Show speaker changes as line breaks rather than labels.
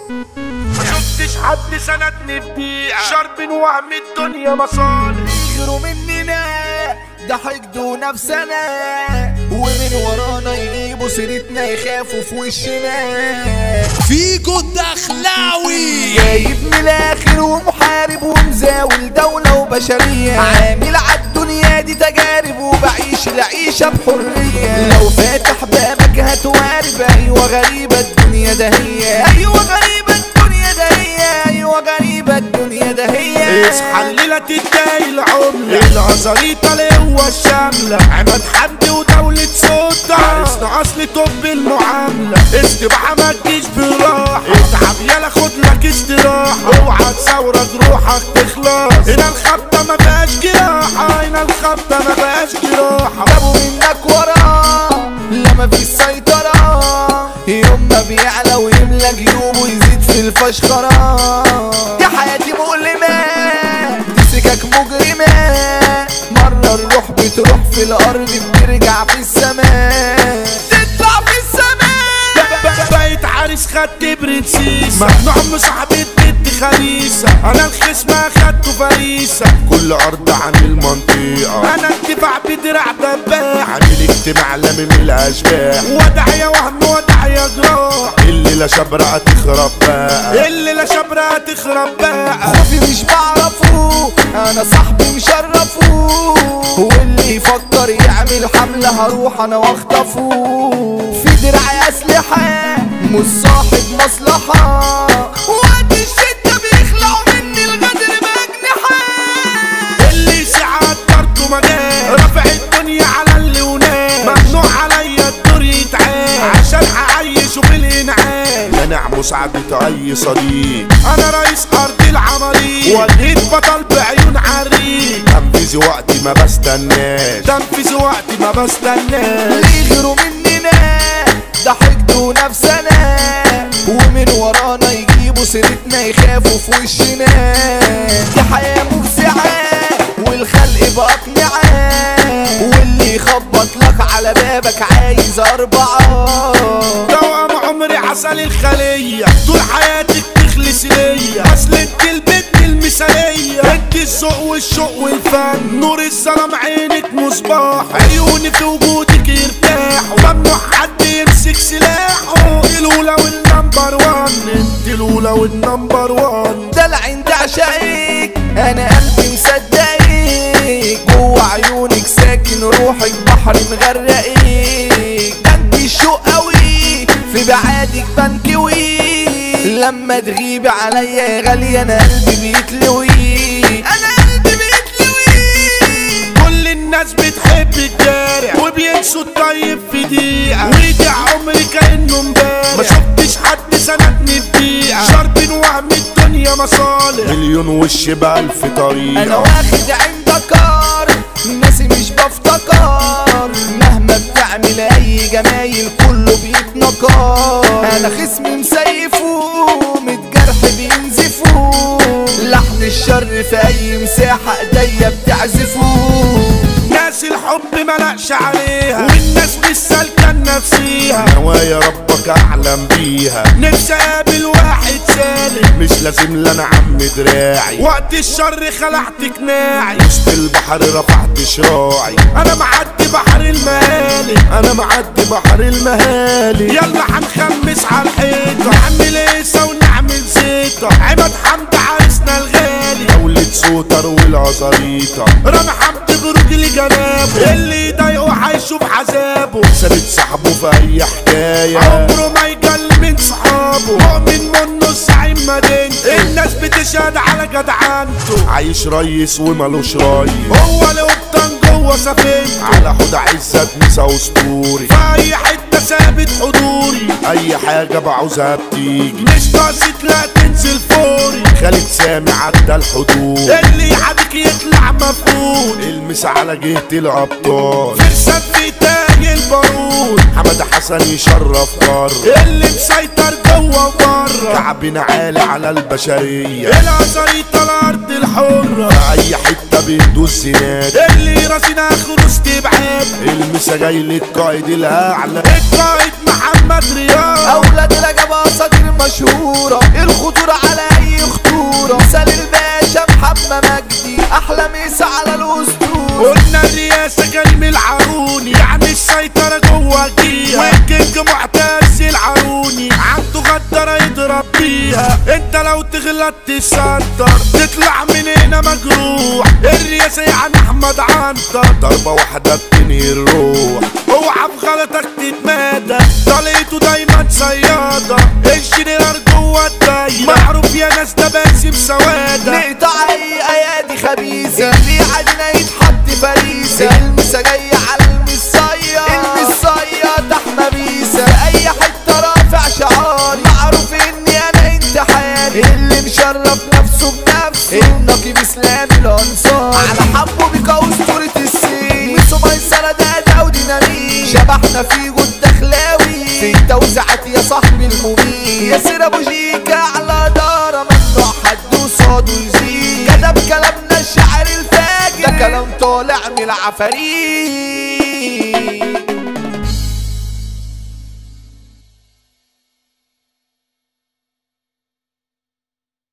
ما شفتش حد سندني في دقيقة شرب وهم الدنيا مصالح
يغيروا مننا ده حقدوا نفسنا ومن ورانا يجيبوا سيرتنا يخافوا في وشنا.
فيجو الدخلاوي
جايب من الاخر ومحارب ومزاول دولة وبشرية، عامل عالدنيا دي تجارب وبعيش العيشة بحرية. لو فاتح بابك هتوارب، ايوه غريبة الدنيا ده هي، ايوه غريبة الدنيا ده هي، ايوه غريبة الدنيا ده هي.
اصحى الليلة تدعي العملة العزريطة القوة الشاملة، عماد حمدي ودولة سلطة عرسنا اصل طب المعاملة. استباحة ما تجيش براحة، اتعب يلا خد لك استراحة، اوعى تصورك روحك تخلص. هنا الخبطة ما بقاش جراحة، هنا الخبطة ما بقاش جراحة.
جابوا منك وراه لما في السيطرة، يوم ما بيعلى ويملى جيوبه يزيد في الفشخرة. دي حياتي مؤلمة دي سكك مجرمة، مرة الروح بتروح في الأرض بترجع في السماء، تطلع في السماء.
بقيت عريس خدت برنسيسة، ممنوع مصاحبة بنت خليسة، أنا الخصم أخدته فريسة، كل عرض عن المنطقة، أنا اتباع بدرع دباح، عامل اجتماع لامم من الأشباح، وداعية وهم وداعية جراح. اللي لا شبرقة تخرب بقى، اللي لا شبرقة تخرب بقى.
خوفي مش بعرفه أنا صاحبي مشرفه، واللي يفكر يعمل حملة هروح أنا واخطفه. في دراعي أسلحة مش صاحب مصلحة، وقت الشدة بيخلعوا مني الغدر بأجنحة.
اللي ساعات برضه مجال رافع الدنيا على اللي ونام، ممنوع عليا الدور يتعال عشان هعيشه في الانعام. منع مساعدة اي صديق، انا رئيس ارض العماليق، ولقيت بطل بعيون عريق. تنفيذ وقتي ما بستناش، تنفيذ وقتي ما بستناش.
ليه يغيروا مننا ده حقدوا نفسنا، ومن ورانا يجيبوا سيرتنا يخافوا في وشنا. دي حياة مفزعة والخلق بأقنعة، واللي يخبط لك على بابك عايز أربعة.
دوام عمري عسل الخلية، طول حياتك تخلص ليا، اصل انت البنت المثالية، انت الذوق والشوق والفن، نور الظلام عينك مصباح، عيوني في وجودك يرتاحوا، ممنوع حد يمسك سلاحه. الاولى والنمبر وان، انت الاولى والنمبر وان.
دلع انت عشاقك انا قلبي مصدقك، جوا عيونك ساكن روحك بحر مغرقك. ده انت الشوق قوي في بعادك بنكوي، لما تغيبي عليا يا غالية انا قلبي بيتلوي، انا قلبي بيتلوي.
كل الناس بتحب الدارع وبينسوا الطيب في دقيقة، ويضيع عمري كأنه امبارح. ما شفتش حد سندني في دقيقة، شرب وهم الدنيا مصالح، مليون وش بألف طريقة.
انا واخد عندك كار ناسي مش بفتكر، مهما بتعمل اي جمايل كله بيتنكر. انا خصمي مسيفه متجرح بينزفه، لحن الشر في اي مساحة ايديا بتعزفه.
ناس الحب ملقش عليها، والناس مش سالكة نفسيها، نوايا ربك اعلم بيها. نفسي اقابل واحد سالم، مش لازم لنا عم دراعي، وقت الشر خلعت قناعي، وسط البحر رفعت شراعي. انا معدي بحر المهالي، انا معدي بحر المهالي. يلا هنخمس على الحيطة، نعمل قيسة ونعمل زيطة. عماد حمدي عرسنا الغالي، دولة سوتر والعزريطة، رامي حمدي برجل جنابه، اللي يضايقه هيشوف عذابه. ثابت صاحبه في اي حكاية، عمره ما يجل من صحابه، مؤمن منه الزعيم مدينته، الناس بتشهد على جدعنته. عايش ريس ومالوش راي، هو القبطان جوه سفينته، على حوض عزت مسا اسطوري، في اي حتة ثابت حضوري، اي حاجة بعوزها بتيجي، مش قاصد لا تنزل فوري. خالد سامي عدى الحدود، اللي يعادك يطلع مفقود، المس على جهة الابطال، فرسان في تاج البارود. حمد حسن يشرف بره، اللي مسيطر جوه وبره، كعبنا عالي على البشرية، العزريطة الارض الحرة، في اي حتة بندوس زناد، اللي راسنا اخره استبعاد. المسا جاي للقائد الاعلى، القائد محمد رياض،
اولاد رجب اساطير مشهورة، رئيس على الاسطول.
قلنا الرئاسة كريم العاروني، يعني السيطرة جوه جيها، والكينج معتز العاروني عنده غدارة يضرب بيها. انت لو تغلط تسنطر تطلع من هنا مجروح. الرئاسة يعني احمد عنتر، ضربة واحدة بتنهي الروح. اوعى بغلطك تتمادى، طليته دايما صيادة. الجنرال جوه الدايرة معروف يا ناس ده باسم سوادة.
نقطع اي ايادي خبيثة اللي عدنا يتحط فريسة. المسا جاية على المصية، المصية تحمى بيسة. اي حتة رافع شعاري معروف اني انا انتحاري. اللي مشرف نفسه بنفسه النقيب اسلام الانصار. على حبه بيقى اسطورة السين، ميسو ميسرة ده وديناميت. شبحنا في جود دخلاوي في التوزيعات يا صاحبي المميت. ياسر ابو جيكا على دارة ممنوع حد وصاده يزيد. كتب كلامنا الشعر الفاجر، ده كلام طالع من العفاريت.